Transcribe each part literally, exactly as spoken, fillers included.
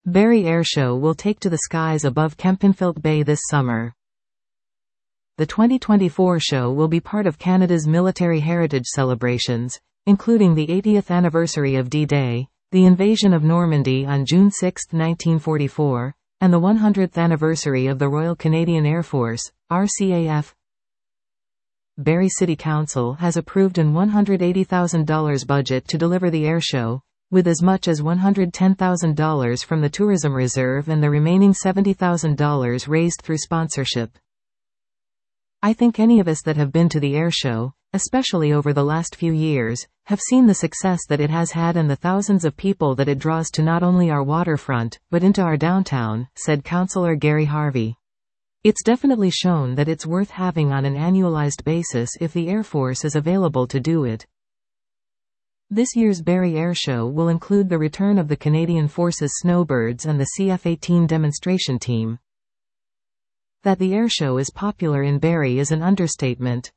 Barrie Airshow will take to the skies above Kempenfelt Bay this summer. The twenty twenty-four show will be part of Canada's military heritage celebrations, including the eightieth anniversary of D-Day, the invasion of Normandy on June sixth nineteen forty-four, and the one hundredth anniversary of the Royal Canadian Air Force, R C A F. Barrie City Council has approved an one hundred eighty thousand dollars budget to deliver the airshow, with as much as one hundred ten thousand dollars from the Tourism Reserve and the remaining seventy thousand dollars raised through sponsorship. I think any of us that have been to the airshow, especially over the last few years, have seen the success that it has had and the thousands of people that it draws to not only our waterfront, but into our downtown, said Councillor Gary Harvey. It's definitely shown that it's worth having on an annualized basis if the Air Force is available to do it. This year's Barrie Airshow will include the return of the Canadian Forces Snowbirds and the C F eighteen demonstration team. That the airshow is popular in Barrie is an understatement.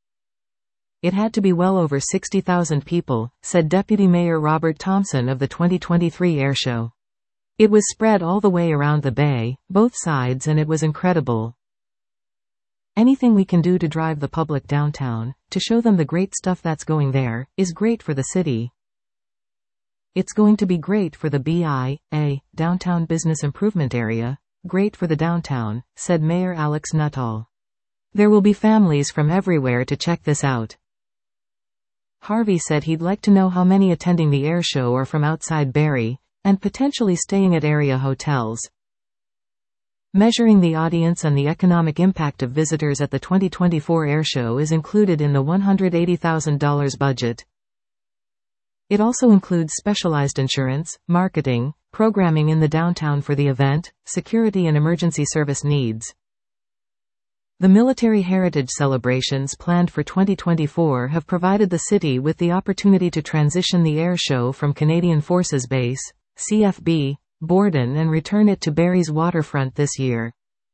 It had to be well over sixty thousand people, said Deputy Mayor Robert Thompson of the twenty twenty-three airshow. It was spread all the way around the bay, both sides, and it was incredible. Anything we can do to drive the public downtown, to show them the great stuff that's going there, is great for the city. It's going to be great for the B I A, Downtown Business Improvement Area, great for the downtown, said Mayor Alex Nuttall. There will be families from everywhere to check this out. Harvey said he'd like to know how many attending the airshow are from outside Barrie, and potentially staying at area hotels. Measuring the audience and the economic impact of visitors at the twenty twenty-four airshow is included in the one hundred eighty thousand dollars budget. It also includes specialized insurance, marketing, programming in the downtown for the event, security and emergency service needs. The military heritage celebrations planned for twenty twenty-four have provided the city with the opportunity to transition the airshow from Canadian Forces Base, C F B, Borden and return it to Barrie's waterfront this year.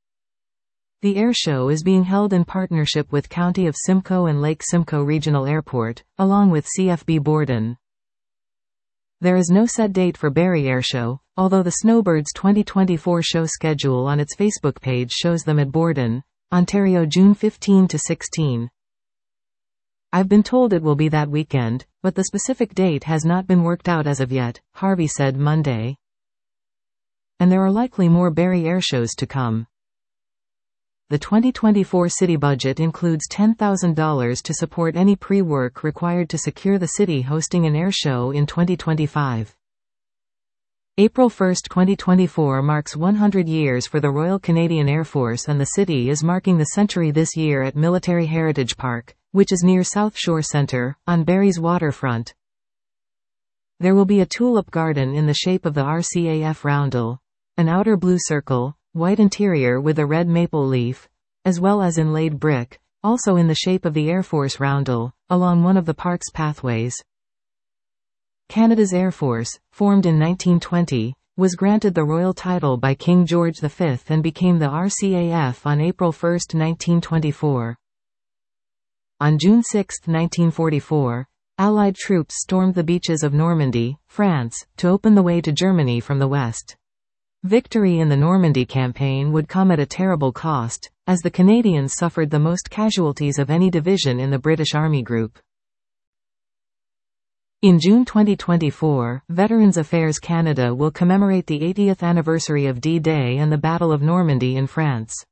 The airshow is being held in partnership with County of Simcoe and Lake Simcoe Regional Airport, along with C F B Borden. There is no set date for Barrie Airshow, although the Snowbirds twenty twenty-four show schedule on its Facebook page shows them at Borden, Ontario June fifteenth to sixteenth. I've been told it will be that weekend, but the specific date has not been worked out as of yet, Harvey said Monday. And there are likely more Barrie airshows to come. The twenty twenty-four city budget includes ten thousand dollars to support any pre-work required to secure the city hosting an airshow in twenty twenty-five. April first twenty twenty-four marks one hundred years for the Royal Canadian Air Force, and the city is marking the century this year at Military Heritage Park, which is near South Shore Centre, on Barrie's waterfront. There will be a tulip garden in the shape of the R C A F roundel, an outer blue circle, white interior with a red maple leaf, as well as inlaid brick, also in the shape of the Air Force roundel, along one of the park's pathways. Canada's Air Force, formed in nineteen twenty, was granted the royal title by King George the Fifth and became the R C A F on April first nineteen twenty-four. On June sixth nineteen forty-four, Allied troops stormed the beaches of Normandy, France, to open the way to Germany from the west. Victory in the Normandy campaign would come at a terrible cost, as the Canadians suffered the most casualties of any division in the British Army Group. In June twenty twenty-four, Veterans Affairs Canada will commemorate the eightieth anniversary of D-Day and the Battle of Normandy in France.